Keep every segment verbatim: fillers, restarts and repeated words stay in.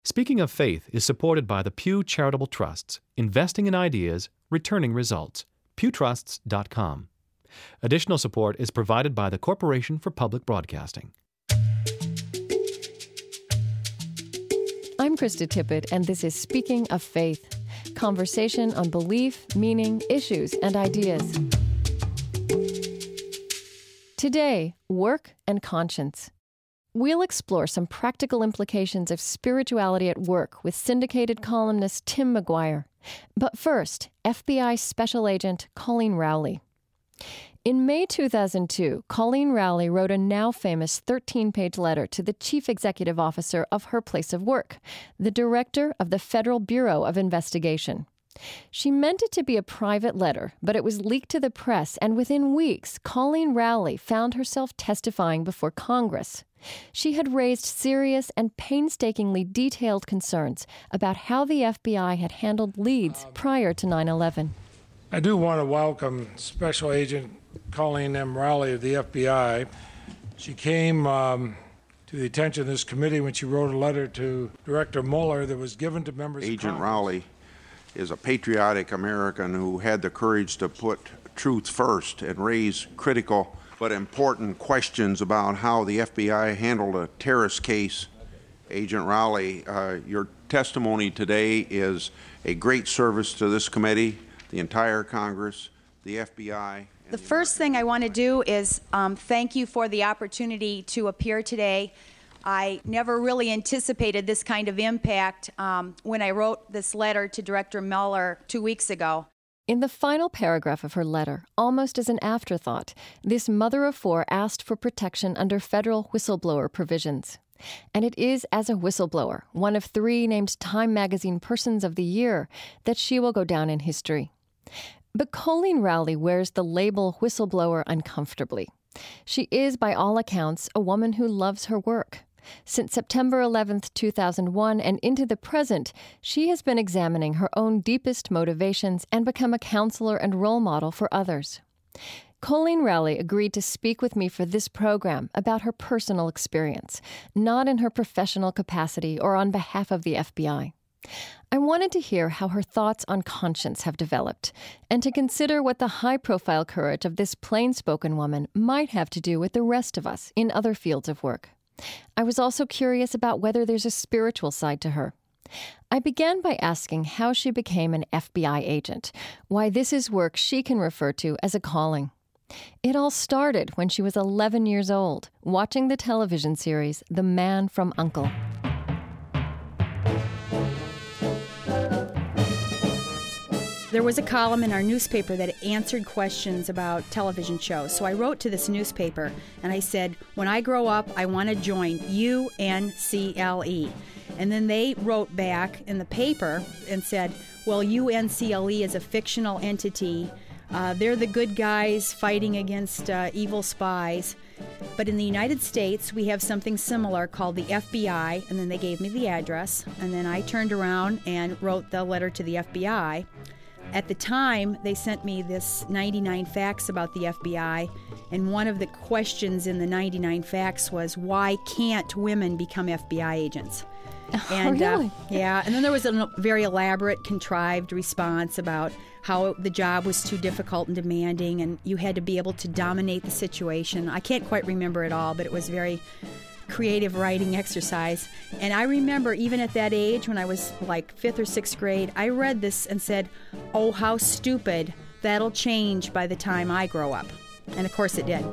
Speaking of Faith is supported by the Pew Charitable Trusts, investing in ideas, returning results. pew trusts dot com. Additional support is provided by the Corporation for Public Broadcasting. I'm Krista Tippett, and this is Speaking of Faith, conversation on belief, meaning, issues, and ideas. Today, work and conscience. We'll explore some practical implications of spirituality at work with syndicated columnist Tim McGuire. But first, F B I Special Agent Colleen Rowley. In May two thousand two, Colleen Rowley wrote a now-famous thirteen-page letter to the Chief Executive Officer of her place of work, the Director of the Federal Bureau of Investigation. She meant it to be a private letter, but it was leaked to the press, and within weeks, Colleen Rowley found herself testifying before Congress. She had raised serious and painstakingly detailed concerns about how the F B I had handled leads prior to nine eleven. I do want to welcome Special Agent Colleen M. Rowley of the F B I. She came um, to the attention of this committee when she wrote a letter to Director Mueller that was given to members Agent of Congress. Rowley is a patriotic American who had the courage to put truth first and raise critical but important questions about how the F B I handled a terrorist case. Agent Rowley, uh, your testimony today is a great service to this committee, the entire Congress, the F B I. The first thing I want to do is um, thank you for the opportunity to appear today. I never really anticipated this kind of impact um, when I wrote this letter to Director Mueller two weeks ago. In the final paragraph of her letter, almost as an afterthought, this mother of four asked for protection under federal whistleblower provisions. And it is as a whistleblower, one of three named Time Magazine Persons of the Year, that she will go down in history. But Colleen Rowley wears the label whistleblower uncomfortably. She is, by all accounts, a woman who loves her work. Since September eleventh, two thousand one, and into the present, she has been examining her own deepest motivations and become a counselor and role model for others. Colleen Rowley agreed to speak with me for this program about her personal experience, not in her professional capacity or on behalf of the F B I. I wanted to hear how her thoughts on conscience have developed, and to consider what the high-profile courage of this plain-spoken woman might have to do with the rest of us in other fields of work. I was also curious about whether there's a spiritual side to her. I began by asking how she became an F B I agent, why this is work she can refer to as a calling. It all started when she was eleven years old, watching the television series The Man from U N C L E. There was a column in our newspaper that answered questions about television shows. So I wrote to this newspaper and I said, when I grow up, I want to join U N C L E. And then they wrote back in the paper and said, well, U N C L E is a fictional entity. Uh, they're the good guys fighting against uh, evil spies. But in the United States, we have something similar called the F B I, and then they gave me the address. And then I turned around and wrote the letter to the F B I. At the time, they sent me this ninety-nine facts about the F B I, and one of the questions in the ninety-nine facts was, why can't women become F B I agents? Oh, and really? uh, yeah, and then there was a very elaborate, contrived response about how the job was too difficult and demanding, and you had to be able to dominate the situation. I can't quite remember it all, but it was very creative writing exercise. And I remember even at that age, when I was like fifth or sixth grade, I read this and said, oh, how stupid. That'll change by the time I grow up. And of course it did.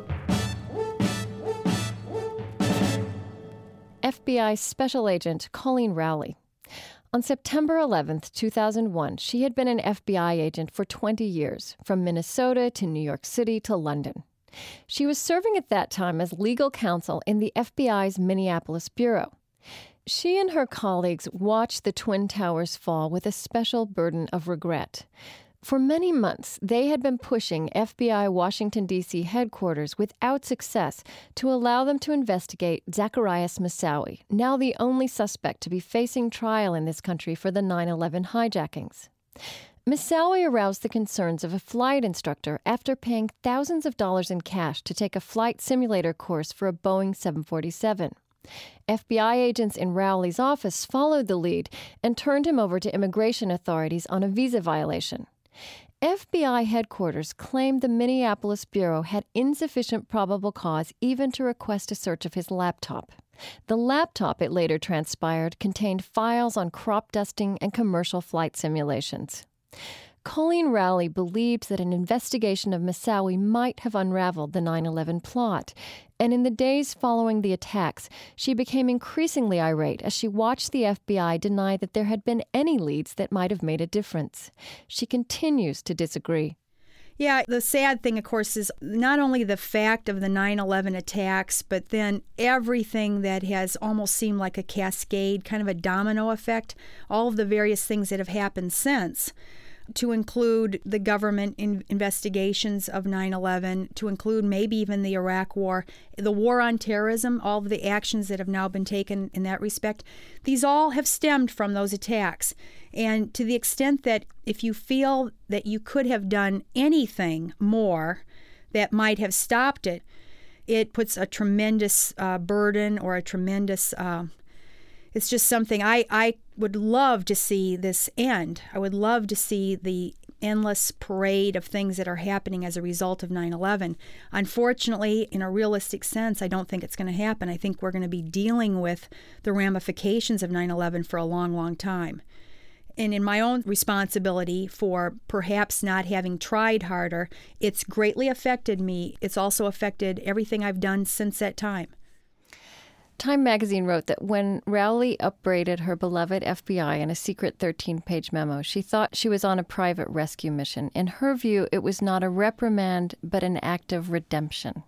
F B I Special Agent Colleen Rowley. On September eleventh, two thousand one, she had been an F B I agent for twenty years, from Minnesota to New York City to London. She was serving at that time as legal counsel in the F B I's Minneapolis bureau. She and her colleagues watched the Twin Towers fall with a special burden of regret. For many months, they had been pushing F B I Washington, D C headquarters without success to allow them to investigate Zacarias Moussaoui, now the only suspect to be facing trial in this country for the nine eleven hijackings. Moussaoui aroused the concerns of a flight instructor after paying thousands of dollars in cash to take a flight simulator course for a Boeing seven forty-seven. F B I agents in Rowley's office followed the lead and turned him over to immigration authorities on a visa violation. F B I headquarters claimed the Minneapolis Bureau had insufficient probable cause even to request a search of his laptop. The laptop, it later transpired, contained files on crop dusting and commercial flight simulations. Colleen Rowley believes that an investigation of Moussaoui might have unraveled the nine eleven plot. And in the days following the attacks, she became increasingly irate as she watched the F B I deny that there had been any leads that might have made a difference. She continues to disagree. Yeah, the sad thing, of course, is not only the fact of the nine eleven attacks, but then everything that has almost seemed like a cascade, kind of a domino effect, all of the various things that have happened since, to include the government in investigations of nine eleven, to include maybe even the Iraq War, the war on terrorism, all of the actions that have now been taken in that respect. These all have stemmed from those attacks. And to the extent that if you feel that you could have done anything more that might have stopped it, it puts a tremendous uh, burden or a tremendous... Uh, It's just something I, I would love to see this end. I would love to see the endless parade of things that are happening as a result of nine eleven. Unfortunately, in a realistic sense, I don't think it's going to happen. I think we're going to be dealing with the ramifications of nine eleven for a long, long time. And in my own responsibility for perhaps not having tried harder, it's greatly affected me. It's also affected everything I've done since that time. Time magazine wrote that when Rowley upbraided her beloved F B I in a secret thirteen-page memo, she thought she was on a private rescue mission. In her view, it was not a reprimand, but an act of redemption.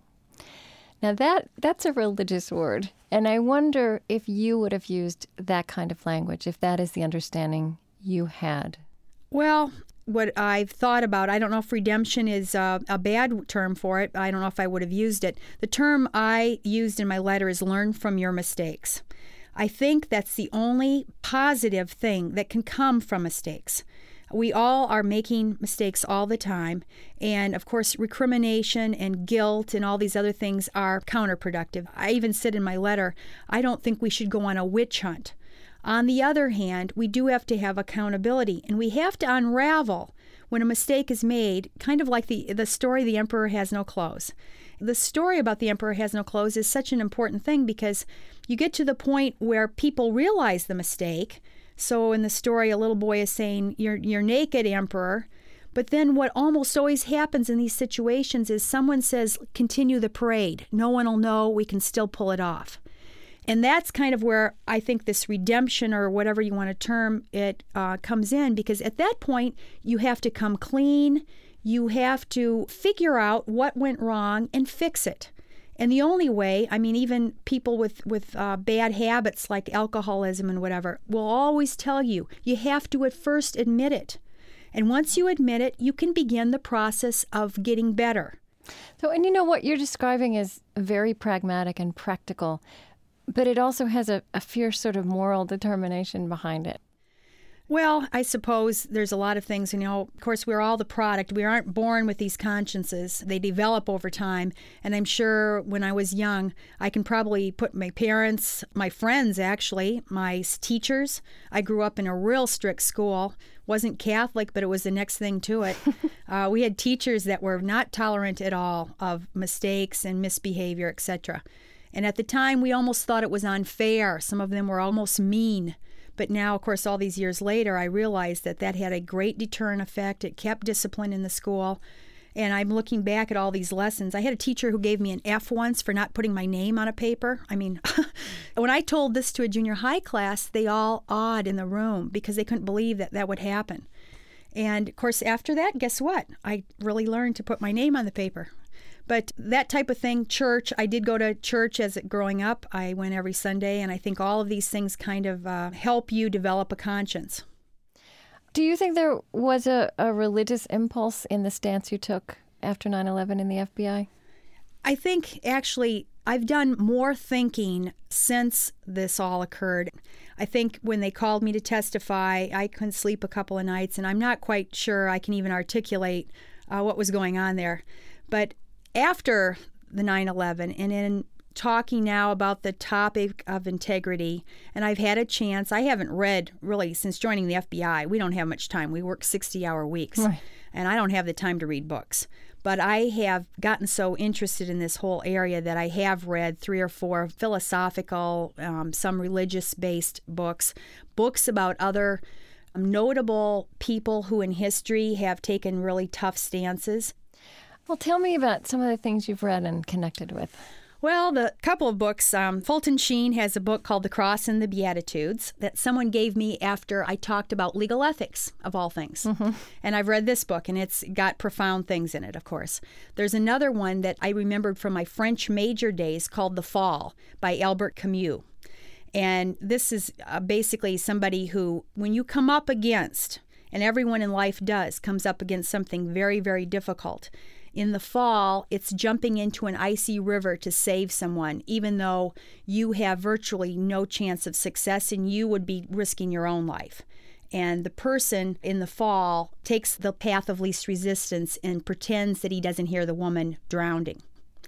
Now, that that's a religious word, and I wonder if you would have used that kind of language, if that is the understanding you had. Well, what I've thought about, I don't know if redemption is uh, a bad term for it. I don't know if I would have used it. The term I used in my letter is learn from your mistakes. I think that's the only positive thing that can come from mistakes. We all are making mistakes all the time. And of course, recrimination and guilt and all these other things are counterproductive. I even said in my letter, I don't think we should go on a witch hunt. On the other hand, we do have to have accountability, and we have to unravel when a mistake is made, kind of like the, the story The Emperor Has No Clothes. The story about The Emperor Has No Clothes is such an important thing because you get to the point where people realize the mistake. So in the story, a little boy is saying, you're, you're naked, Emperor. But then what almost always happens in these situations is someone says, continue the parade. No one will know. We can still pull it off. And that's kind of where I think this redemption, or whatever you want to term it, uh, comes in, because at that point, you have to come clean. You have to figure out what went wrong and fix it. And the only way, I mean, even people with, with uh, bad habits like alcoholism and whatever will always tell you, you have to at first admit it. And once you admit it, you can begin the process of getting better. So, and you know what you're describing is very pragmatic and practical. But it also has a, a fierce sort of moral determination behind it. Well, I suppose there's a lot of things, you know, of course, we're all the product. We aren't born with these consciences. They develop over time. And I'm sure when I was young, I can probably put my parents, my friends, actually, my teachers. I grew up in a real strict school. Wasn't Catholic, but it was the next thing to it. uh, we had teachers that were not tolerant at all of mistakes and misbehavior, et cetera. And at the time, we almost thought it was unfair. Some of them were almost mean. But now, of course, all these years later, I realized that that had a great deterrent effect. It kept discipline in the school. And I'm looking back at all these lessons. I had a teacher who gave me an F once for not putting my name on a paper. I mean, when I told this to a junior high class, they all awed in the room because they couldn't believe that that would happen. And, of course, after that, guess what? I really learned to put my name on the paper. But that type of thing, church, I did go to church as it, growing up. I went every Sunday, and I think all of these things kind of uh, help you develop a conscience. Do you think there was a, a religious impulse in the stance you took after nine eleven in the F B I? I think, actually, I've done more thinking since this all occurred. I think when they called me to testify, I couldn't sleep a couple of nights, and I'm not quite sure I can even articulate uh, what was going on there. But after the nine eleven and in talking now about the topic of integrity, and I've had a chance. I haven't read really since joining the F B I. We don't have much time. We work sixty-hour weeks, right. And I don't have the time to read books. But I have gotten so interested in this whole area that I have read three or four philosophical, um, some religious-based books, books about other notable people who in history have taken really tough stances. Well, tell me about some of the things you've read and connected with. Well, the couple of books, um, Fulton Sheen has a book called The Cross and the Beatitudes that someone gave me after I talked about legal ethics, of all things. Mm-hmm. And I've read this book, and it's got profound things in it, of course. There's another one that I remembered from my French major days called The Fall by Albert Camus. And this is uh, basically somebody who, when you come up against, and everyone in life does, comes up against something very, very difficult, in the fall, it's jumping into an icy river to save someone, even though you have virtually no chance of success and you would be risking your own life. And the person in the fall takes the path of least resistance and pretends that he doesn't hear the woman drowning.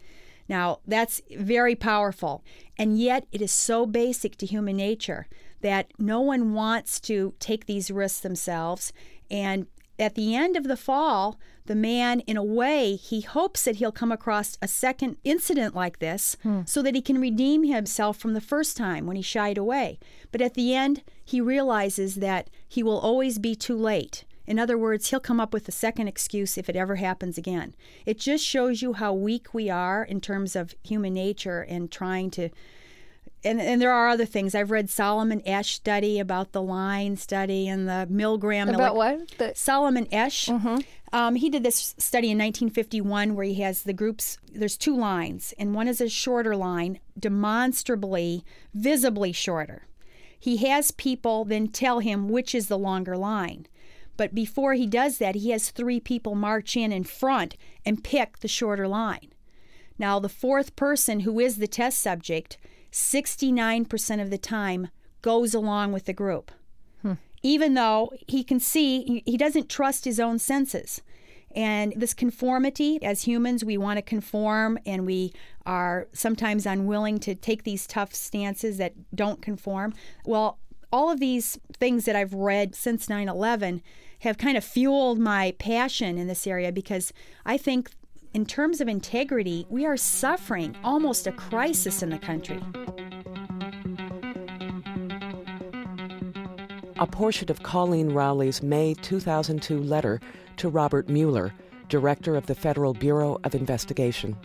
Now, that's very powerful, and yet it is so basic to human nature that no one wants to take these risks themselves. And at the end of the fall, the man, in a way, he hopes that he'll come across a second incident like this hmm. so that he can redeem himself from the first time when he shied away. But at the end, he realizes that he will always be too late. In other words, he'll come up with a second excuse if it ever happens again. It just shows you how weak we are in terms of human nature and trying to... And, and there are other things. I've read Solomon Esch study about the line study and the Milgram. About what? The... Solomon Esch. Mm-hmm. Um, he did this study in nineteen fifty-one where he has the groups, there's two lines, and one is a shorter line, demonstrably, visibly shorter. He has people then tell him which is the longer line. But before he does that, he has three people march in in front and pick the shorter line. Now, the fourth person, who is the test subject, sixty-nine percent of the time goes along with the group. Hmm. Even though he can see, he doesn't trust his own senses. And this conformity, as humans, we want to conform, and we are sometimes unwilling to take these tough stances that don't conform. Well, all of these things that I've read since nine eleven have kind of fueled my passion in this area, because I think in terms of integrity, we are suffering almost a crisis in the country. A portion of Colleen Rowley's May two thousand two letter to Robert Mueller, Director of the Federal Bureau of Investigation.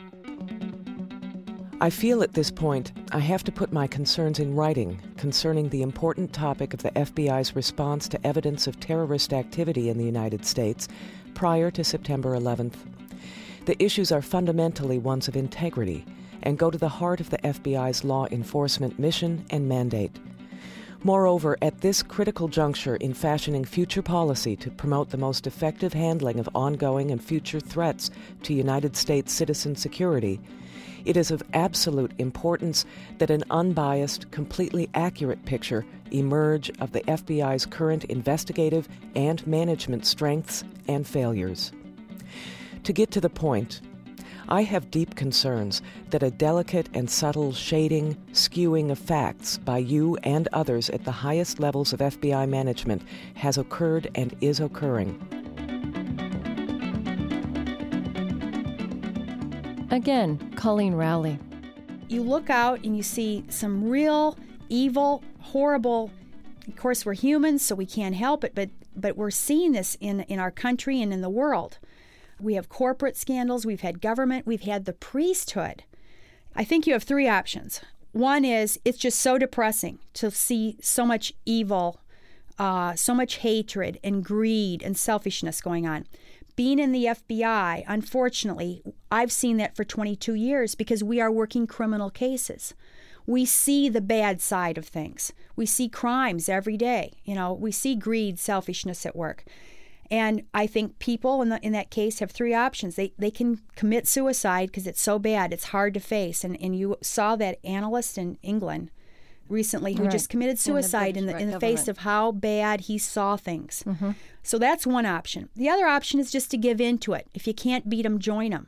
I feel at this point I have to put my concerns in writing concerning the important topic of the F B I's response to evidence of terrorist activity in the United States prior to September eleventh. The issues are fundamentally ones of integrity and go to the heart of the F B I's law enforcement mission and mandate. Moreover, at this critical juncture in fashioning future policy to promote the most effective handling of ongoing and future threats to United States citizen security, it is of absolute importance that an unbiased, completely accurate picture emerge of the F B I's current investigative and management strengths and failures. To get to the point, I have deep concerns that a delicate and subtle shading, skewing of facts by you and others at the highest levels of F B I management has occurred and is occurring. Again, Colleen Rowley. You look out and you see some real evil, horrible, of course we're humans so we can't help it, but but we're seeing this in, in our country and in the world. We have corporate scandals, we've had government, we've had the priesthood. I think you have three options. One is it's just so depressing to see so much evil, uh, so much hatred and greed and selfishness going on. Being in the F B I, unfortunately, I've seen that for twenty-two years because we are working criminal cases. We see the bad side of things. We see crimes every day. You know, we see greed, selfishness at work. And I think people in, the, in that case have three options. They they can commit suicide because it's so bad, it's hard to face. And and you saw that analyst in England recently who right. just committed suicide in the, in the, in the face of how bad he saw things. Mm-hmm. So that's one option. The other option is just to give in to it. If you can't beat them, join them.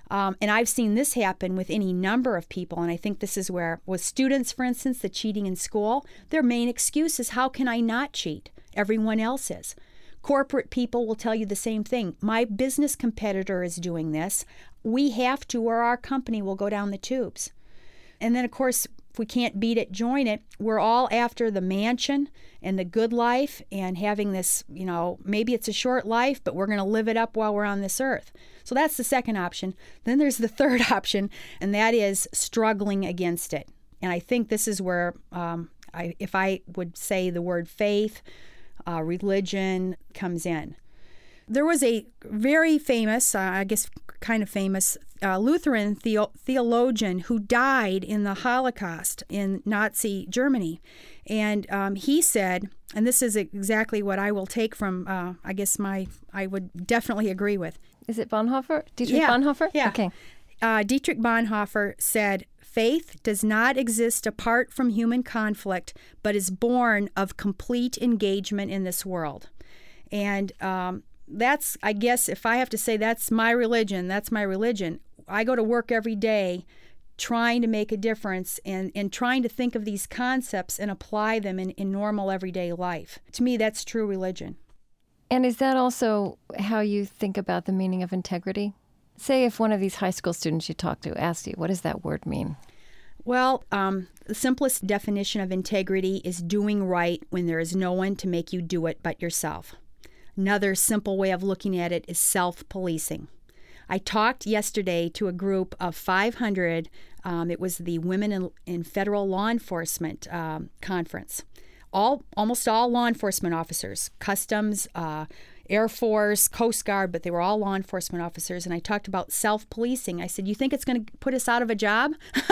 Um, and I've seen this happen with any number of people, and I think this is where, with students, for instance, the cheating in school, their main excuse is, how can I not cheat? Everyone else is. Corporate people will tell you the same thing. My business competitor is doing this. We have to, or our company will go down the tubes. And then, of course, if we can't beat it, join it. We're all after the mansion and the good life and having this, you know, maybe it's a short life, but we're going to live it up while we're on this earth. So that's the second option. Then there's the third option, and that is struggling against it. And I think this is where, um, I, if I would say the word faith, uh, religion comes in. There was a very famous, uh, I guess kind of famous, uh, Lutheran theo- theologian who died in the Holocaust in Nazi Germany. And um, he said, and this is exactly what I will take from, uh, I guess my, I would definitely agree with. Is it Bonhoeffer? Dietrich yeah, Bonhoeffer? Yeah. Okay. Uh, Dietrich Bonhoeffer said, "Faith does not exist apart from human conflict, but is born of complete engagement in this world." And um, that's, I guess, if I have to say that's my religion, that's my religion. I go to work every day trying to make a difference and, and trying to think of these concepts and apply them in, in normal everyday life. To me, that's true religion. And is that also how you think about the meaning of integrity? Say if one of these high school students you talk to asked you, what does that word mean? Well, um, the simplest definition of integrity is doing right when there is no one to make you do it but yourself. Another simple way of looking at it is self-policing. I talked yesterday to a group of five hundred. Um, it was the Women in, in Federal Law Enforcement um, Conference. All, almost all law enforcement officers, Customs, uh, Air Force, Coast Guard, but they were all law enforcement officers. And I talked about self-policing. I said, you think it's going to put us out of a job?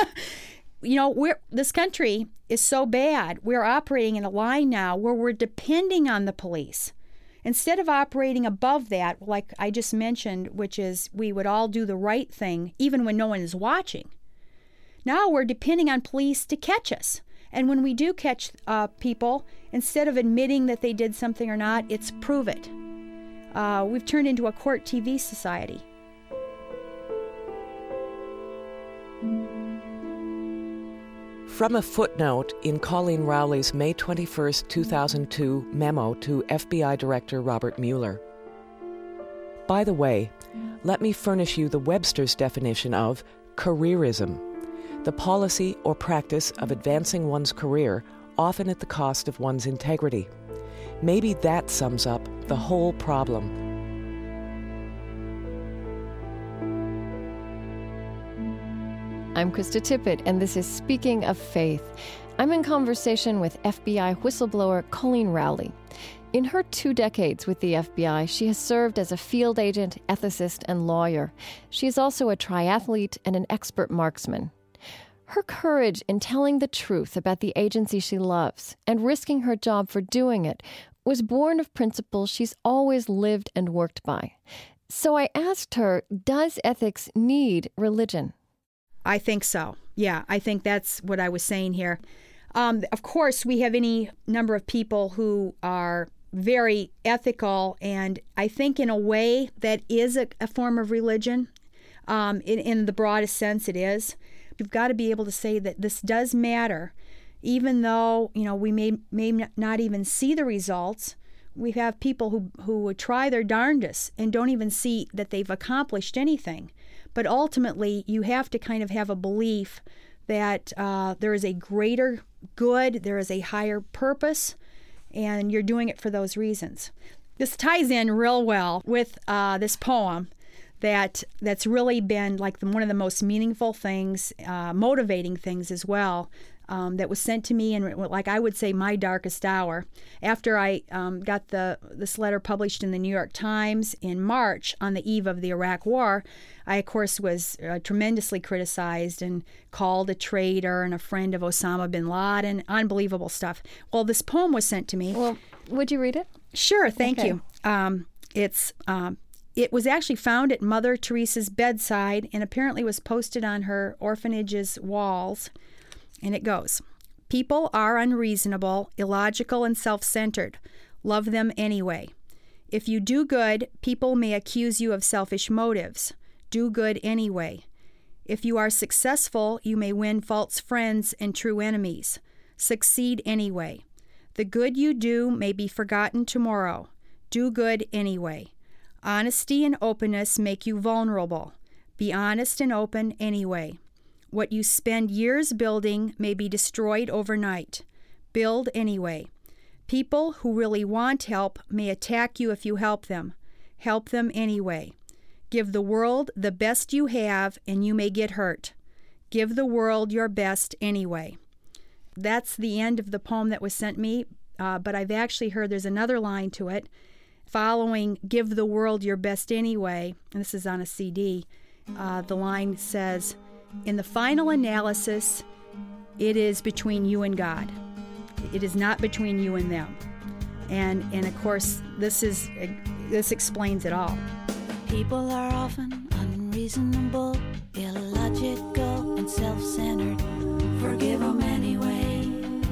You know, we're, this country is so bad. We're operating in a line now where we're depending on the police. Instead of operating above that, like I just mentioned, which is we would all do the right thing, even when no one is watching. Now we're depending on police to catch us. And when we do catch uh, people, instead of admitting that they did something or not, it's prove it. Uh, we've turned into a court T V society. From a footnote in Colleen Rowley's May twenty-first, two thousand two memo to F B I Director Robert Mueller. By the way, let me furnish you the Webster's definition of careerism, the policy or practice of advancing one's career, often at the cost of one's integrity. Maybe that sums up the whole problem. I'm Krista Tippett, and this is Speaking of Faith. I'm in conversation with F B I whistleblower Colleen Rowley. In her two decades with the F B I, she has served as a field agent, ethicist, and lawyer. She is also a triathlete and an expert marksman. Her courage in telling the truth about the agency she loves and risking her job for doing it was born of principles she's always lived and worked by. So I asked her, does ethics need religion? I think so. Yeah, I think that's what I was saying here. Um, of course, we have any number of people who are very ethical, and I think in a way that is a, a form of religion. Um, in, in the broadest sense, it is. We've got to be able to say that this does matter, even though, you know, we may may not even see the results. We have people who who would try their darndest and don't even see that they've accomplished anything. But ultimately, you have to kind of have a belief that uh, there is a greater good, there is a higher purpose, and you're doing it for those reasons. This ties in real well with uh, this poem that that's really been like the, one of the most meaningful things, uh, motivating things as well, um, that was sent to me in, like I would say, my darkest hour. After I um, got the this letter published in the New York Times in March on the eve of the Iraq War, I, of course, was uh, tremendously criticized and called a traitor and a friend of Osama bin Laden, unbelievable stuff. Well, this poem was sent to me. Well, would you read it? Sure, thank Okay. you. Um, it's um, It was actually found at Mother Teresa's bedside and apparently was posted on her orphanage's walls. And it goes, "People are unreasonable, illogical, and self-centered. Love them anyway. If you do good, people may accuse you of selfish motives. Do good anyway. If you are successful, you may win false friends and true enemies. Succeed anyway. The good you do may be forgotten tomorrow. Do good anyway. Honesty and openness make you vulnerable. Be honest and open anyway. What you spend years building may be destroyed overnight. Build anyway. People who really want help may attack you if you help them. Help them anyway. Give the world the best you have, and you may get hurt. Give the world your best anyway. That's the end of the poem that was sent me, uh, but I've actually heard there's another line to it following Give the World Your Best Anyway, and this is on a C D. Uh, the line says, in the final analysis, it is between you and God. It is not between you and them. And, and of course, this is this explains it all. People are often unreasonable, illogical, and self-centered. Forgive them anyway.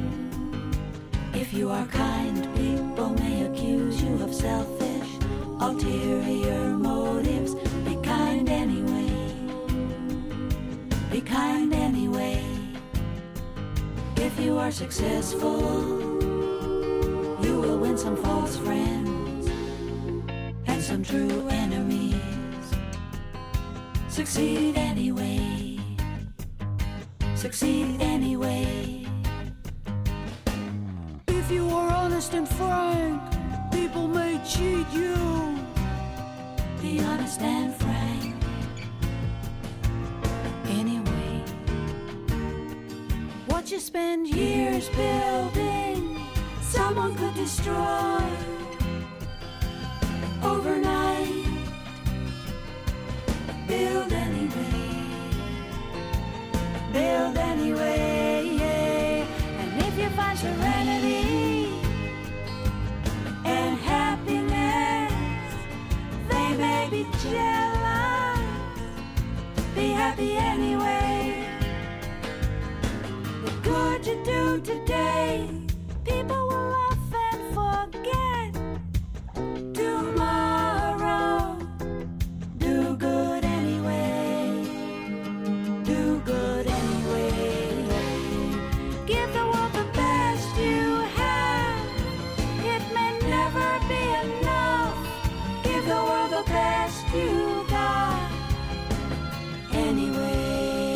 If you are kind, people may accuse you of selfish, ulterior motives. Be kind anyway. Be kind anyway. If you are successful, you will win some false friends and some true enemies. Succeed anyway. Succeed anyway. If you are honest and frank, people may cheat you. Be honest and frank anyway. What you spend years building, someone could destroy overnight. Build anyway. Build anyway. And if you find serenity and happiness, they may be jealous. Be happy anyway. The good you do today, people will often forget. Tomorrow, do good anyway. Do good anyway. Give the world the best you have. It may never be enough. Give the world the best you got anyway.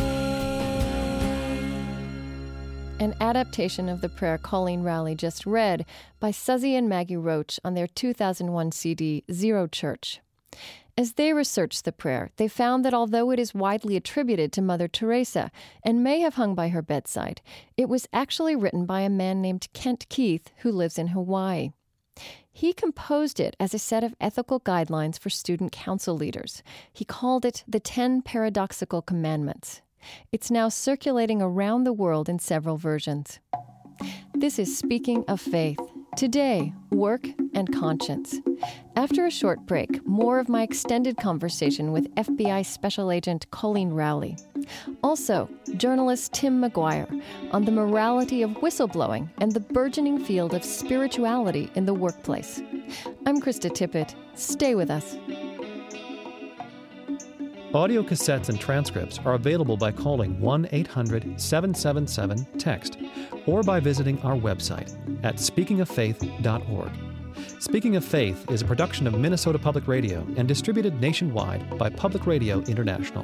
An adaptation of the prayer Colleen Rowley just read by Suzy and Maggie Roach on their two thousand one C D, Zero Church. As they researched the prayer, they found that although it is widely attributed to Mother Teresa and may have hung by her bedside, it was actually written by a man named Kent Keith who lives in Hawaii. He composed it as a set of ethical guidelines for student council leaders. He called it the Ten Paradoxical Commandments. It's now circulating around the world in several versions. This is Speaking of Faith. Today, work and conscience. After a short break, more of my extended conversation with F B I Special Agent Colleen Rowley. Also, journalist Tim McGuire on the morality of whistleblowing and the burgeoning field of spirituality in the workplace. I'm Krista Tippett. Stay with us. Audio cassettes and transcripts are available by calling one eight hundred seven seven seven text or by visiting our website at speaking of faith dot org. Speaking of Faith is a production of Minnesota Public Radio and distributed nationwide by Public Radio International.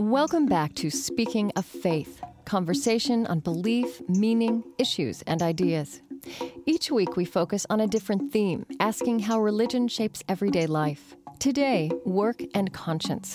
Welcome back to Speaking of Faith, conversation on belief, meaning, issues, and ideas. Each week we focus on a different theme, asking how religion shapes everyday life. Today, work and conscience.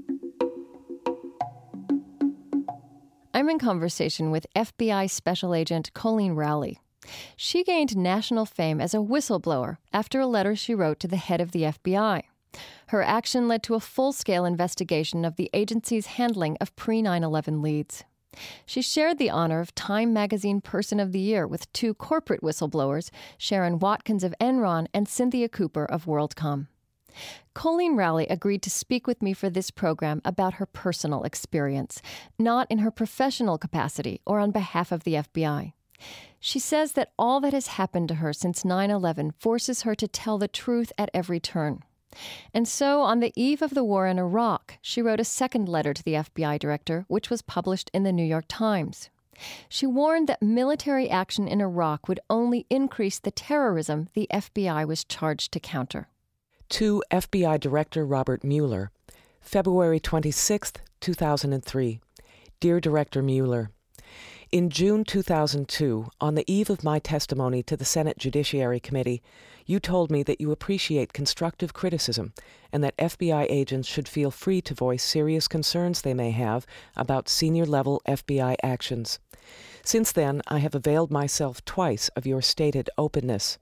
I'm in conversation with F B I Special Agent Colleen Rowley. She gained national fame as a whistleblower after a letter she wrote to the head of the F B I. Her action led to a full-scale investigation of the agency's handling of pre nine eleven leads. She shared the honor of Time Magazine Person of the Year with two corporate whistleblowers, Sharon Watkins of Enron and Cynthia Cooper of WorldCom. Colleen Rowley agreed to speak with me for this program about her personal experience, not in her professional capacity or on behalf of the F B I. She says that all that has happened to her since nine eleven forces her to tell the truth at every turn. And so, on the eve of the war in Iraq, she wrote a second letter to the F B I director, which was published in the New York Times. She warned that military action in Iraq would only increase the terrorism the F B I was charged to counter. To F B I Director Robert Mueller, February twenty-sixth, two thousand three. Dear Director Mueller, in June two thousand two, on the eve of my testimony to the Senate Judiciary Committee, you told me that you appreciate constructive criticism and that F B I agents should feel free to voice serious concerns they may have about senior-level F B I actions. Since then, I have availed myself twice of your stated openness.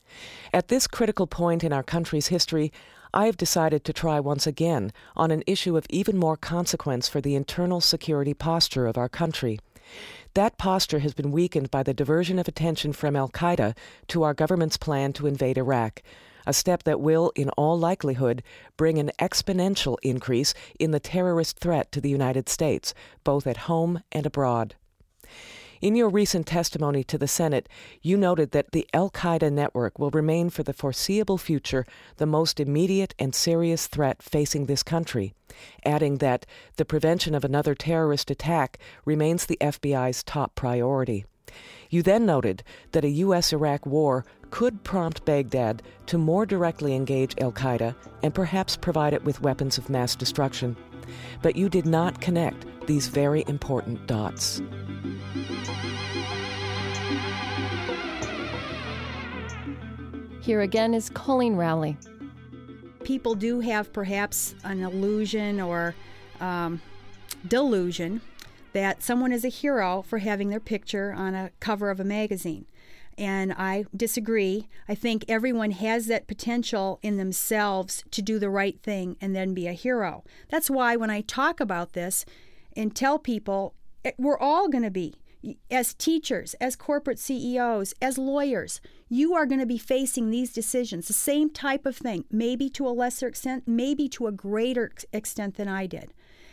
At this critical point in our country's history, I have decided to try once again on an issue of even more consequence for the internal security posture of our country. That posture has been weakened by the diversion of attention from al-Qaeda to our government's plan to invade Iraq, a step that will, in all likelihood, bring an exponential increase in the terrorist threat to the United States, both at home and abroad. In your recent testimony to the Senate, you noted that the al-Qaeda network will remain for the foreseeable future the most immediate and serious threat facing this country, adding that the prevention of another terrorist attack remains the F B I's top priority. You then noted that a U S Iraq war could prompt Baghdad to more directly engage al-Qaeda and perhaps provide it with weapons of mass destruction. But you did not connect these very important dots. Here again is Colleen Rowley. People do have perhaps an illusion or um, delusion that someone is a hero for having their picture on a cover of a magazine. And I disagree. I think everyone has that potential in themselves to do the right thing and then be a hero. That's why when I talk about this and tell people, we're all going to be, as teachers, as corporate C E Os, as lawyers, you are going to be facing these decisions, the same type of thing, maybe to a lesser extent, maybe to a greater extent than I did.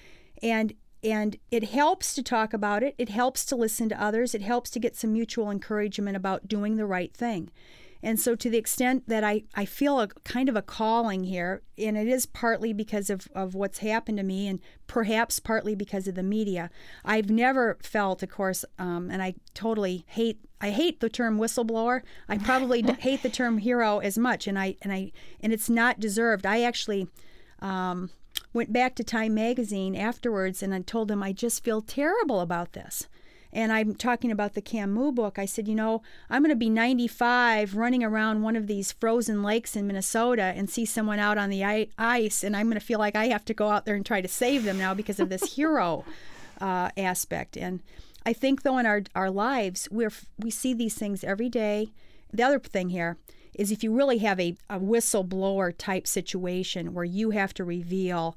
And and it helps to talk about it. It helps to listen to others. It helps to get some mutual encouragement about doing the right thing. And so to the extent that I, I feel a kind of a calling here, and it is partly because of, of what's happened to me and perhaps partly because of the media, I've never felt, of course, um, and I totally hate, I hate the term whistleblower. I probably hate the term hero as much, and I and I and it's not deserved. I actually um, went back to Time Magazine afterwards and I told them I just feel terrible about this. And I'm talking about the Camus book. I said, you know, I'm going to be ninety-five running around one of these frozen lakes in Minnesota and see someone out on the ice, and I'm going to feel like I have to go out there and try to save them now because of this hero uh, aspect. And I think, though, in our, our lives, we're, we see these things every day. The other thing here is if you really have a, a whistleblower type situation where you have to reveal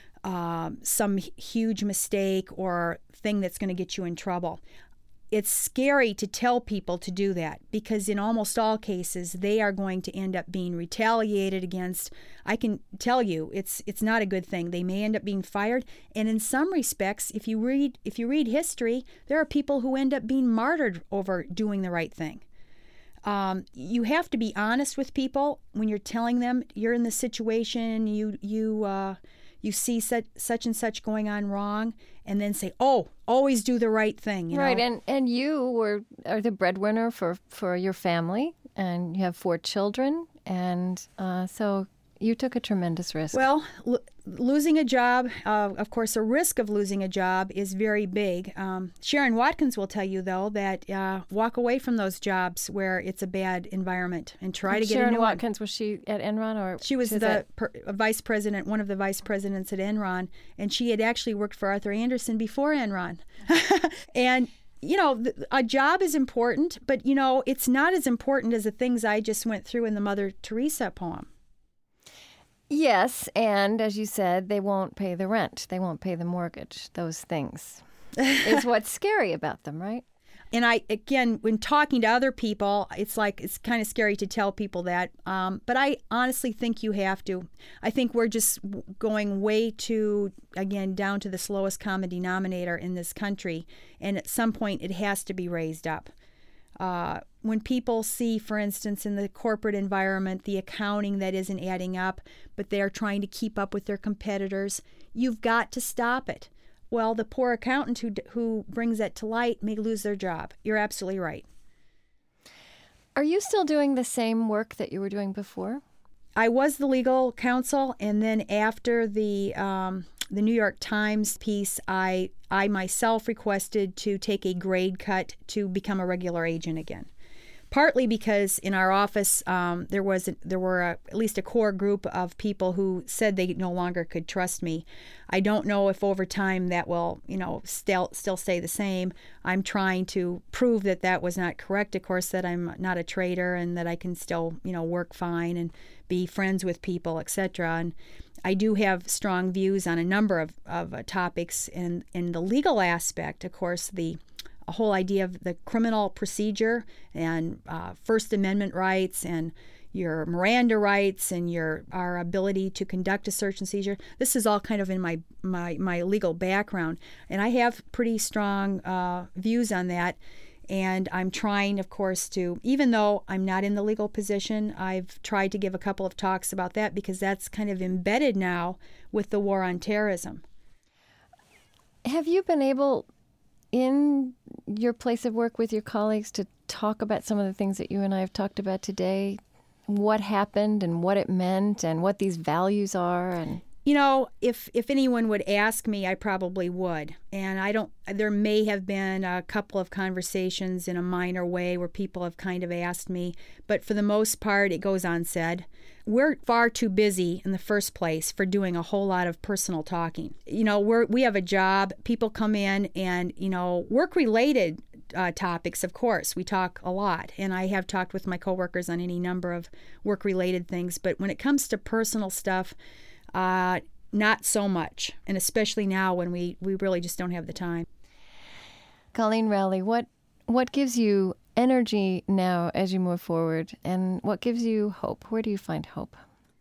Um, some huge mistake or thing that's going to get you in trouble. It's scary to tell people to do that because in almost all cases they are going to end up being retaliated against. I can tell you it's it's not a good thing. They may end up being fired, and in some respects, if you read if you read history, there are people who end up being martyred over doing the right thing. Um, you have to be honest with people when you're telling them you're in the situation, you you uh, you see such, such and such going on wrong, and then say, oh, always do the right thing. You right, know? and and you were are the breadwinner for, for your family, and you have four children, and uh, so You took a tremendous risk. Well, lo- losing a job, uh, of course, a risk of losing a job is very big. Um, Sharon Watkins will tell you, though, that uh, walk away from those jobs where it's a bad environment and try and to get Sharon a new Watkins, one. was she at Enron? Or She was she the at- per, vice president, one of the vice presidents at Enron, and she had actually worked for Arthur Andersen before Enron. And you know, a job is important, but, you know, it's not as important as the things I just went through in the Mother Teresa poem. Yes, and as you said, they won't pay the rent. They won't pay the mortgage. Those things is what's scary about them, right? And I, again, when talking to other people, it's like it's kind of scary to tell people that. Um, but I honestly think you have to. I think we're just going way too, again, down to the slowest common denominator in this country. And at some point, it has to be raised up. Uh, when people see, for instance, in the corporate environment, the accounting that isn't adding up, but they're trying to keep up with their competitors, you've got to stop it. Well, the poor accountant who who brings that to light may lose their job. You're absolutely right. Are you still doing the same work that you were doing before? I was the legal counsel, and then after the um, the New York Times piece, I I myself requested to take a grade cut to become a regular agent again. Partly because in our office um, there was a, there were a, at least a core group of people who said they no longer could trust me. I don't know if over time that will, you know, still still stay the same. I'm trying to prove that that was not correct. Of course, that I'm not a traitor and that I can still, you know, work fine and be friends with people, et cetera. And I do have strong views on a number of of uh, topics. And in the legal aspect, of course, the a whole idea of the criminal procedure and uh, First Amendment rights and your Miranda rights and your our ability to conduct a search and seizure. This is all kind of in my my, my legal background, and I have pretty strong uh, views on that. And I'm trying, of course, to, even though I'm not in the legal position, I've tried to give a couple of talks about that because that's kind of embedded now with the war on terrorism. Have you been able, in your place of work with your colleagues, to talk about some of the things that you and I have talked about today? What happened and what it meant and what these values are? And you know, if if anyone would ask me, I probably would. And I don't, there may have been a couple of conversations in a minor way where people have kind of asked me, but for the most part, it goes unsaid. We're far too busy in the first place for doing a whole lot of personal talking. You know, we're we have a job, people come in and, you know, work-related uh, topics, of course, we talk a lot. And I have talked with my coworkers on any number of work-related things. But when it comes to personal stuff, Uh, not so much, and especially now when we, we really just don't have the time. Colleen Rowley, what what gives you energy now as you move forward, and what gives you hope? Where do you find hope?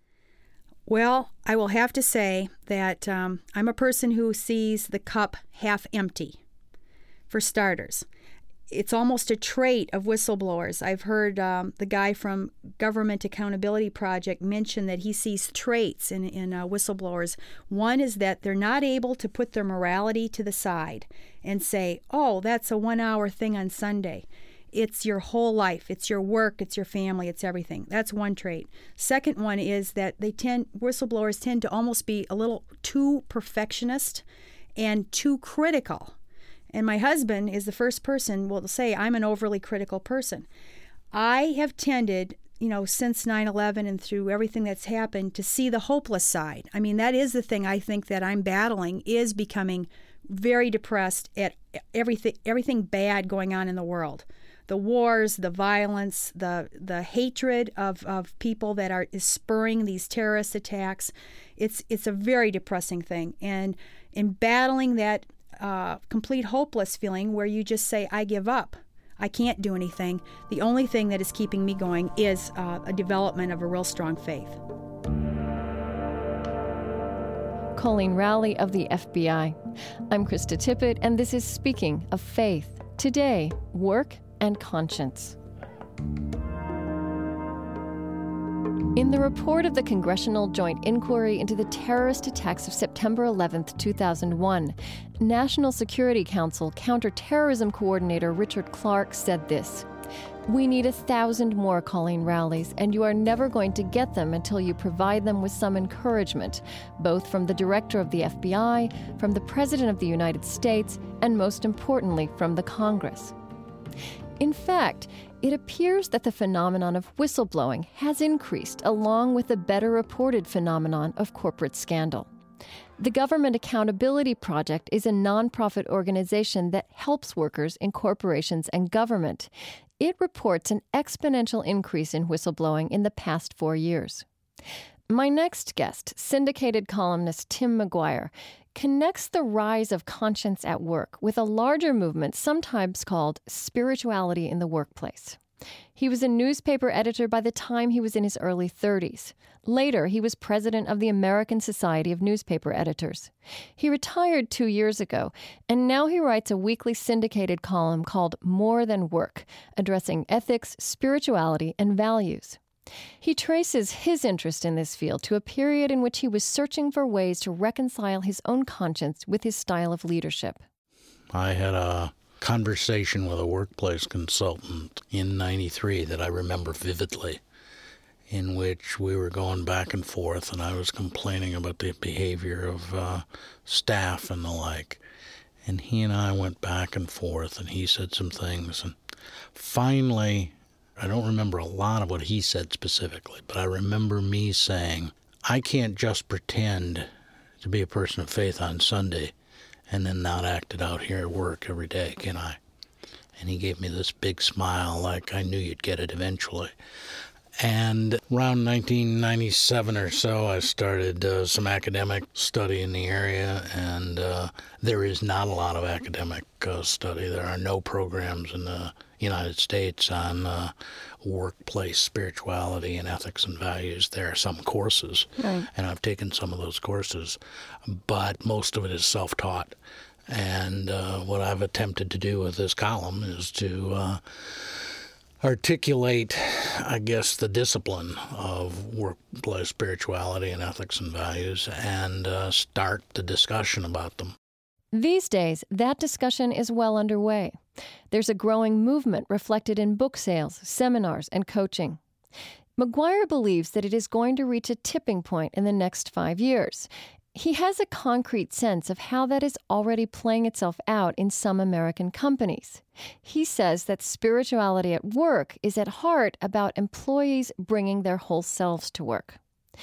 Well, I will have to say that um, I'm a person who sees the cup half empty, for starters. It's almost a trait of whistleblowers. I've heard um, the guy from Government Accountability Project mention that he sees traits in, in uh, whistleblowers. One is that they're not able to put their morality to the side and say, oh, that's a one-hour thing on Sunday. It's your whole life. It's your work. It's your family. It's everything. That's one trait. Second one is that they tend, whistleblowers tend to almost be a little too perfectionist and too critical. And my husband is the first person will say I'm an overly critical person. I have tended, you know, since nine eleven and through everything that's happened, to see the hopeless side. I mean, that is the thing I think that I'm battling, is becoming very depressed at everything everything bad going on in the world. The wars, the violence, the the hatred of, of people that are is spurring these terrorist attacks. It's it's a very depressing thing. And in battling that Uh, complete hopeless feeling where you just say, I give up. I can't do anything. The only thing that is keeping me going is uh, a development of a real strong faith. Colleen Rowley of the F B I. I'm Krista Tippett, and this is Speaking of Faith. Today, work and conscience. In the report of the Congressional Joint Inquiry into the terrorist attacks of September eleventh, two thousand one, National Security Council counterterrorism coordinator Richard Clarke said this: We need a thousand more Colleen Rowleys, and you are never going to get them until you provide them with some encouragement, both from the director of the F B I, from the President of the United States, and most importantly, from the Congress. In fact, it appears that the phenomenon of whistleblowing has increased along with the better reported phenomenon of corporate scandal. The Government Accountability Project is a nonprofit organization that helps workers in corporations and government. It reports an exponential increase in whistleblowing in the past four years. My next guest, syndicated columnist Tim McGuire, connects the rise of conscience at work with a larger movement sometimes called spirituality in the workplace. He was a newspaper editor by the time he was in his early thirties. Later, he was president of the American Society of Newspaper Editors. He retired two years ago, and now he writes a weekly syndicated column called More Than Work, addressing ethics, spirituality, and values. He traces his interest in this field to a period in which he was searching for ways to reconcile his own conscience with his style of leadership. I had a conversation with a workplace consultant in ninety-three that I remember vividly, in which we were going back and forth, and I was complaining about the behavior of uh, staff and the like. And he and I went back and forth, and he said some things. And finally, I don't remember a lot of what he said specifically, but I remember me saying, I can't just pretend to be a person of faith on Sunday and then not act it out here at work every day, can I? And he gave me this big smile, like I knew you'd get it eventually. And around nineteen ninety-seven or so, I started uh, some academic study in the area, and uh, there is not a lot of academic uh, study. There are no programs in the United States on uh, workplace spirituality and ethics and values. There are some courses, right, and I've taken some of those courses, but most of it is self-taught. And uh, what I've attempted to do with this column is to uh, articulate, I guess, the discipline of workplace spirituality and ethics and values, and uh, start the discussion about them. These days, that discussion is well underway. There's a growing movement reflected in book sales, seminars, and coaching. McGuire believes that it is going to reach a tipping point in the next five years. He has a concrete sense of how that is already playing itself out in some American companies. He says that spirituality at work is at heart about employees bringing their whole selves to work.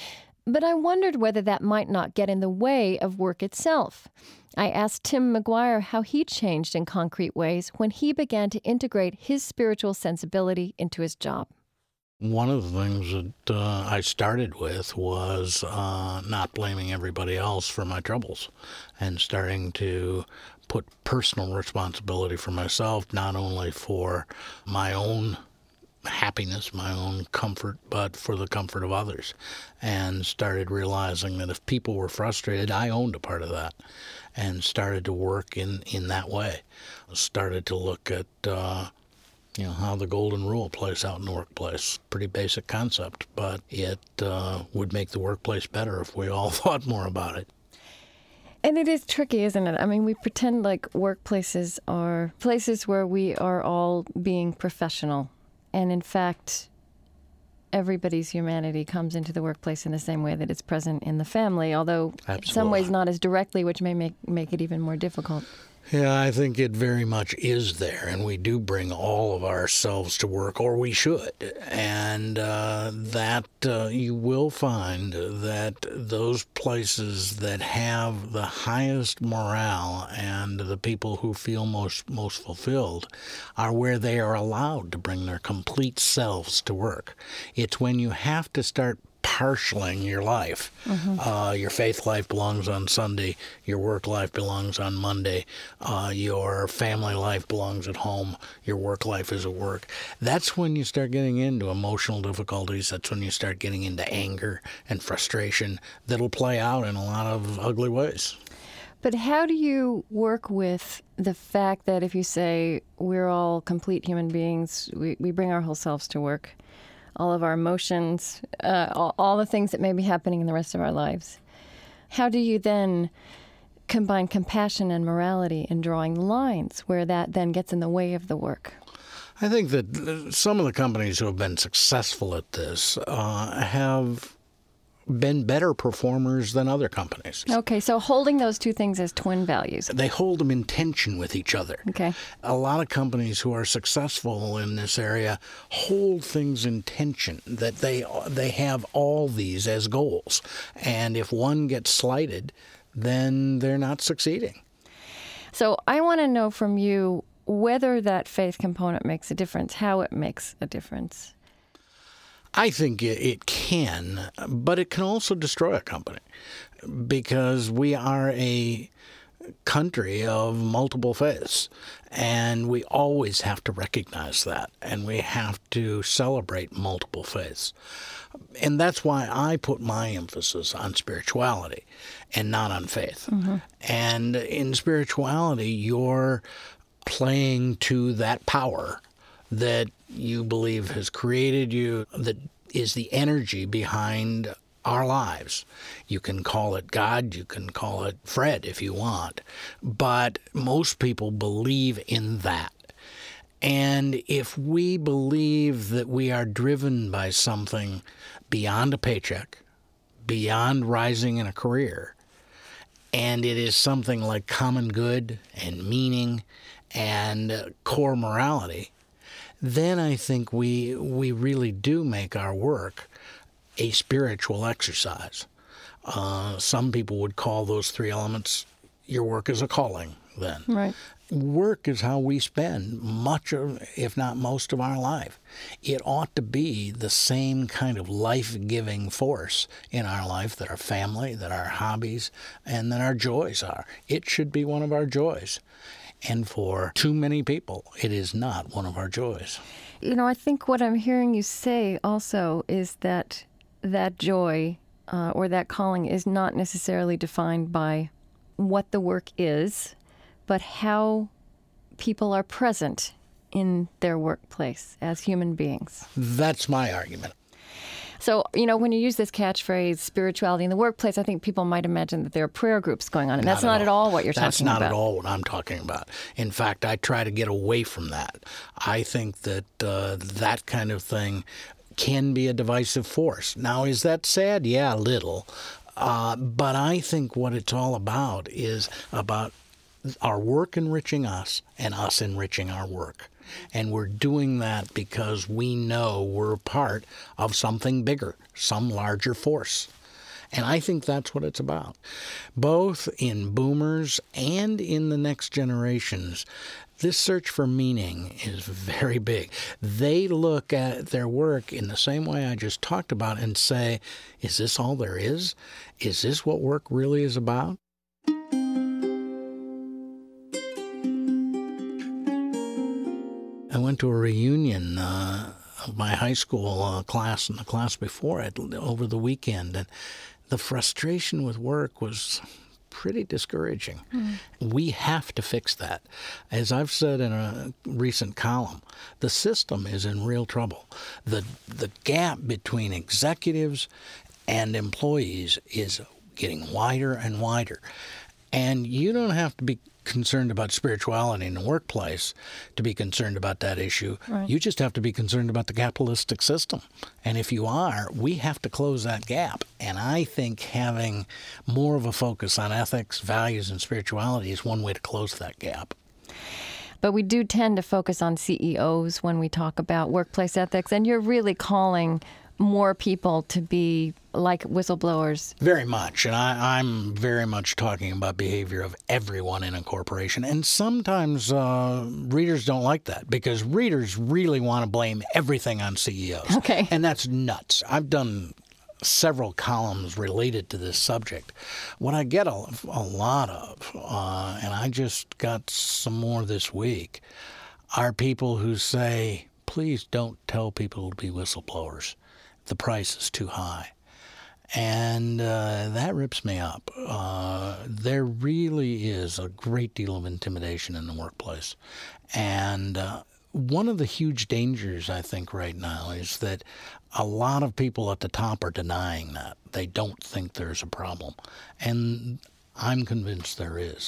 But I wondered whether that might not get in the way of work itself. I asked Tim McGuire how he changed in concrete ways when he began to integrate his spiritual sensibility into his job. One of the things that uh, I started with was uh, not blaming everybody else for my troubles, and starting to put personal responsibility for myself, not only for my own happiness, my own comfort, but for the comfort of others. And started realizing that if people were frustrated, I owned a part of that, and started to work in, in that way. Started to look at uh, you know, how the golden rule plays out in the workplace. Pretty basic concept, but it uh, would make the workplace better if we all thought more about it. And it is tricky, isn't it? I mean, we pretend like workplaces are places where we are all being professional. And in fact, everybody's humanity comes into the workplace in the same way that it's present in the family, although Absolutely. In some ways not as directly, which may make, make it even more difficult. Yeah, I think it very much is there, and we do bring all of ourselves to work, or we should. And uh, that uh, you will find that those places that have the highest morale and the people who feel most most fulfilled are where they are allowed to bring their complete selves to work. It's when you have to start partialing your life. Mm-hmm. Uh, your faith life belongs on Sunday. Your work life belongs on Monday. Uh, your family life belongs at home. Your work life is at work. That's when you start getting into emotional difficulties. That's when you start getting into anger and frustration that'll play out in a lot of ugly ways. But how do you work with the fact that if you say we're all complete human beings, we, we bring our whole selves to work, all of our emotions, uh, all, all the things that may be happening in the rest of our lives. How do you then combine compassion and morality in drawing lines where that then gets in the way of the work? I think that some of the companies who have been successful at this uh, have been better performers than other companies. Okay, so holding those two things as twin values. They hold them in tension with each other. Okay. A lot of companies who are successful in this area hold things in tension, that they they have all these as goals. And if one gets slighted, then they're not succeeding. So I want to know from you whether that faith component makes a difference, how it makes a difference. I think it can, but it can also destroy a company because we are a country of multiple faiths, and we always have to recognize that, and we have to celebrate multiple faiths. And that's why I put my emphasis on spirituality and not on faith. Mm-hmm. And in spirituality, you're playing to that power that you believe has created you, that is the energy behind our lives. You can call it God, you can call it Fred if you want, but most people believe in that. And if we believe that we are driven by something beyond a paycheck, beyond rising in a career, and it is something like common good and meaning and core morality, then I think we we really do make our work a spiritual exercise. Uh, some people would call those three elements, your work is a calling then. Right. Work is how we spend much of, if not most of our life. It ought to be the same kind of life-giving force in our life that our family, that our hobbies, and that our joys are. It should be one of our joys. And for too many people, it is not one of our joys. You know, I think what I'm hearing you say also is that that joy uh, or that calling is not necessarily defined by what the work is, but how people are present in their workplace as human beings. That's my argument. So, you know, when you use this catchphrase, spirituality in the workplace, I think people might imagine that there are prayer groups going on, and that's not at all what you're talking about. That's not at all what I'm talking about. In fact, I try to get away from that. I think that uh, that kind of thing can be a divisive force. Now, is that sad? Yeah, a little. Uh, but I think what it's all about is about our work enriching us and us enriching our work. And we're doing that because we know we're part of something bigger, some larger force. And I think that's what it's about. Both in boomers and in the next generations, this search for meaning is very big. They look at their work in the same way I just talked about and say, is this all there is? Is this what work really is about? I went to a reunion uh, of my high school uh, class and the class before it over the weekend, and the frustration with work was pretty discouraging. Mm. We have to fix that. As I've said in a recent column, the system is in real trouble. The the gap between executives and employees is getting wider and wider. And you don't have to be concerned about spirituality in the workplace to be concerned about that issue. Right. You just have to be concerned about the capitalistic system. And if you are, we have to close that gap. And I think having more of a focus on ethics, values, and spirituality is one way to close that gap. But we do tend to focus on C E Os when we talk about workplace ethics, and you're really calling more people to be like whistleblowers. Very much. And I, I'm very much talking about behavior of everyone in a corporation. And sometimes uh, readers don't like that because readers really want to blame everything on C E Os. Okay. And that's nuts. I've done several columns related to this subject. What I get a, a lot of, uh, and I just got some more this week, are people who say, please don't tell people to be whistleblowers. The price is too high. And uh, that rips me up. Uh, there really is a great deal of intimidation in the workplace. And uh, one of the huge dangers, I think, right now is that a lot of people at the top are denying that. They don't think there's a problem. And I'm convinced there is.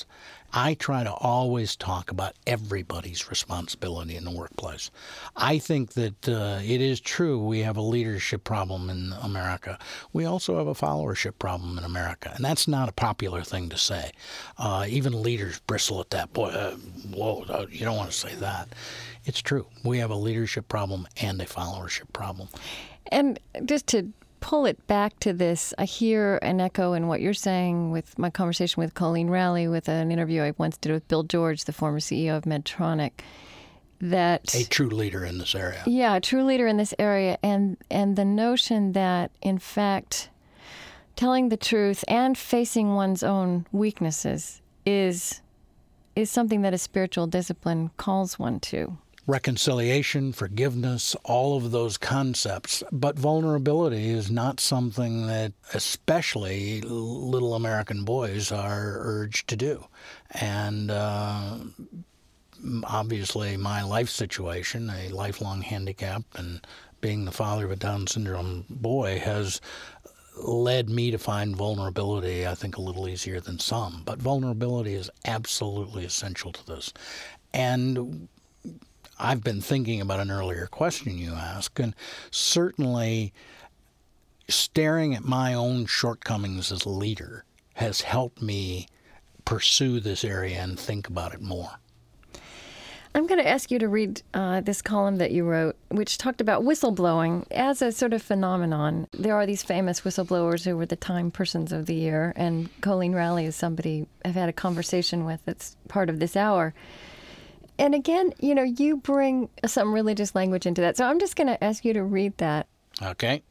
I try to always talk about everybody's responsibility in the workplace. I think that uh, it is true we have a leadership problem in America. We also have a followership problem in America, and that's not a popular thing to say. Uh, even leaders bristle at that. Boy, uh, whoa, uh, you don't want to say that. It's true. We have a leadership problem and a followership problem. And just to pull it back to this, I hear an echo in what you're saying with my conversation with Colleen Rowley, with an interview I once did with Bill George, the former C E O of Medtronic, that a true leader in this area. Yeah, a true leader in this area, and and the notion that, in fact, telling the truth and facing one's own weaknesses is is something that a spiritual discipline calls one to. Reconciliation, forgiveness, all of those concepts. But vulnerability is not something that especially little American boys are urged to do. And uh, obviously my life situation, a lifelong handicap, and being the father of a Down syndrome boy has led me to find vulnerability, I think, a little easier than some. But vulnerability is absolutely essential to this. And I've been thinking about an earlier question you asked, and certainly staring at my own shortcomings as a leader has helped me pursue this area and think about it more. I'm going to ask you to read uh, this column that you wrote, which talked about whistleblowing as a sort of phenomenon. There are these famous whistleblowers who were the Time Persons of the Year, and Colleen Rowley is somebody I've had a conversation with that's part of this hour. And again, you know, you bring some religious language into that. So I'm just going to ask you to read that. Okay.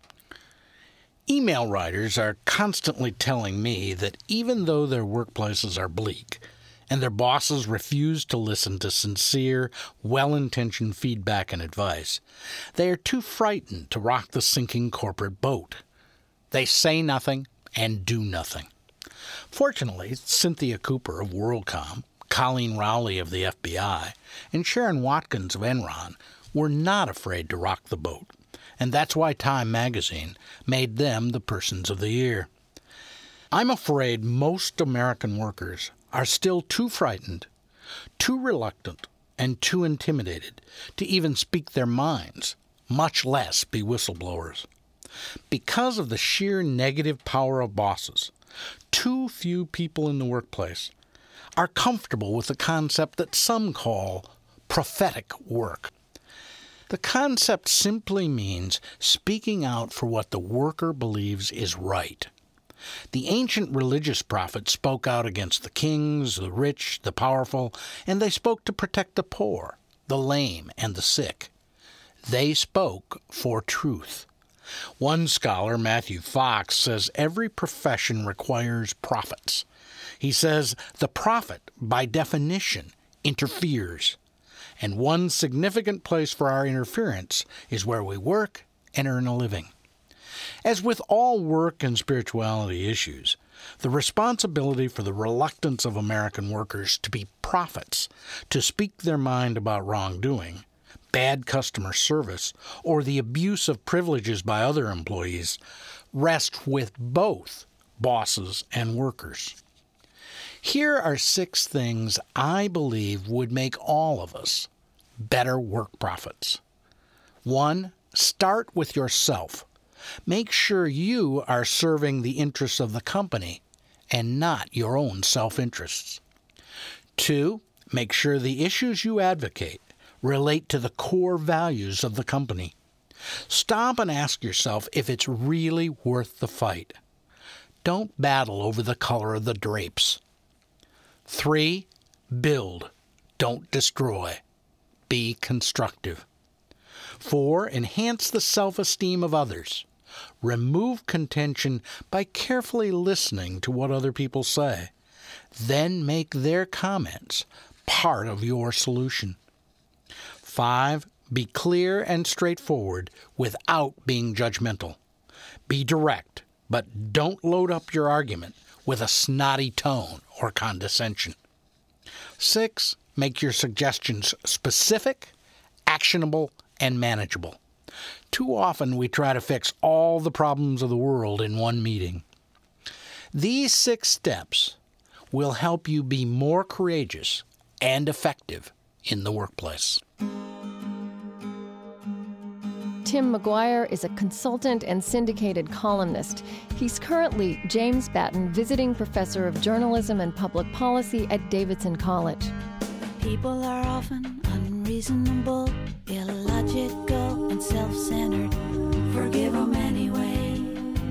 Email writers are constantly telling me that even though their workplaces are bleak and their bosses refuse to listen to sincere, well-intentioned feedback and advice, they are too frightened to rock the sinking corporate boat. They say nothing and do nothing. Fortunately, Cynthia Cooper of WorldCom, Colleen Rowley of the F B I, and Sharon Watkins of Enron were not afraid to rock the boat, and that's why Time magazine made them the Persons of the Year. I'm afraid most American workers are still too frightened, too reluctant, and too intimidated to even speak their minds, much less be whistleblowers. Because of the sheer negative power of bosses, too few people in the workplace are comfortable with the concept that some call prophetic work. The concept simply means speaking out for what the worker believes is right. The ancient religious prophets spoke out against the kings, the rich, the powerful, and they spoke to protect the poor, the lame, and the sick. They spoke for truth. One scholar, Matthew Fox, says every profession requires prophets. He says the prophet, by definition, interferes. And one significant place for our interference is where we work and earn a living. As with all work and spirituality issues, the responsibility for the reluctance of American workers to be prophets, to speak their mind about wrongdoing, bad customer service, or the abuse of privileges by other employees, rests with both bosses and workers. Here are six things I believe would make all of us better work prophets. One, start with yourself. Make sure you are serving the interests of the company and not your own self-interests. Two, make sure the issues you advocate relate to the core values of the company. Stop and ask yourself if it's really worth the fight. Don't battle over the color of the drapes. Three, build. Don't destroy. Be constructive. Four, enhance the self-esteem of others. Remove contention by carefully listening to what other people say. Then make their comments part of your solution. Five, be clear and straightforward without being judgmental. Be direct, but don't load up your argument with a snotty tone or condescension. Six, make your suggestions specific, actionable, and manageable. Too often we try to fix all the problems of the world in one meeting. These six steps will help you be more courageous and effective in the workplace. Tim McGuire is a consultant and syndicated columnist. He's currently James Batten Visiting Professor of Journalism and Public Policy at Davidson College. People are often unreasonable, illogical, and self-centered. Forgive them anyway.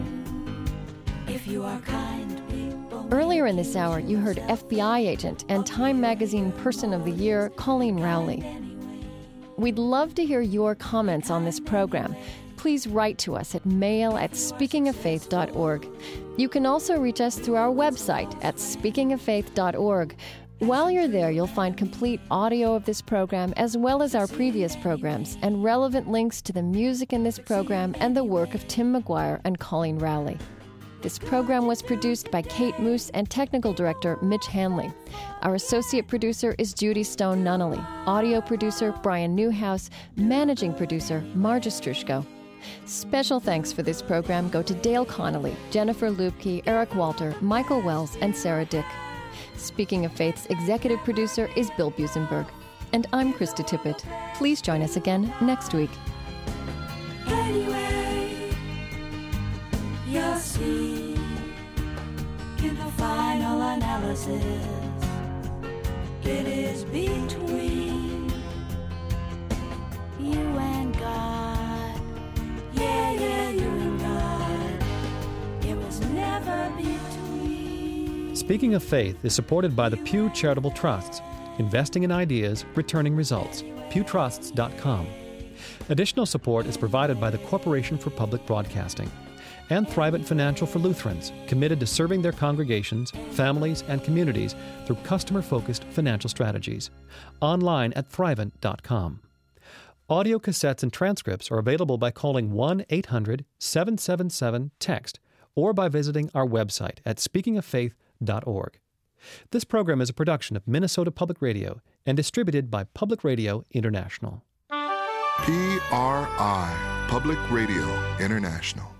If you are kind, people... Earlier in this hour, you heard F B I agent and Time Magazine Person of the Year, Colleen Rowley. We'd love to hear your comments on this program. Please write to us at mail at speaking of faith dot org. You can also reach us through our website at speaking of faith dot org. While you're there, you'll find complete audio of this program as well as our previous programs and relevant links to the music in this program and the work of Tim McGuire and Colleen Rowley. This program was produced by Kate Moose and technical director Mitch Hanley. Our associate producer is Judy Stone Nunnally. Audio producer Brian Newhouse. Managing producer Marja Strushko. Special thanks for this program go to Dale Connolly, Jennifer Lubke, Eric Walter, Michael Wells, and Sarah Dick. Speaking of Faith's executive producer is Bill Busenberg. And I'm Krista Tippett. Please join us again next week. Anyway, you'll see in the final analysis, it is between you and God. Yeah, yeah, you and God. It was never between. Speaking of Faith is supported by the Pew Charitable Trusts, investing in ideas, returning results. pew trusts dot com. Additional support is provided by the Corporation for Public Broadcasting and Thrivent Financial for Lutherans, committed to serving their congregations, families, and communities through customer-focused financial strategies. Online at thrivent dot com. Audio cassettes and transcripts are available by calling one eight hundred seven seven seven text or by visiting our website at speaking of faith dot org. This program is a production of Minnesota Public Radio and distributed by Public Radio International. P R I, Public Radio International.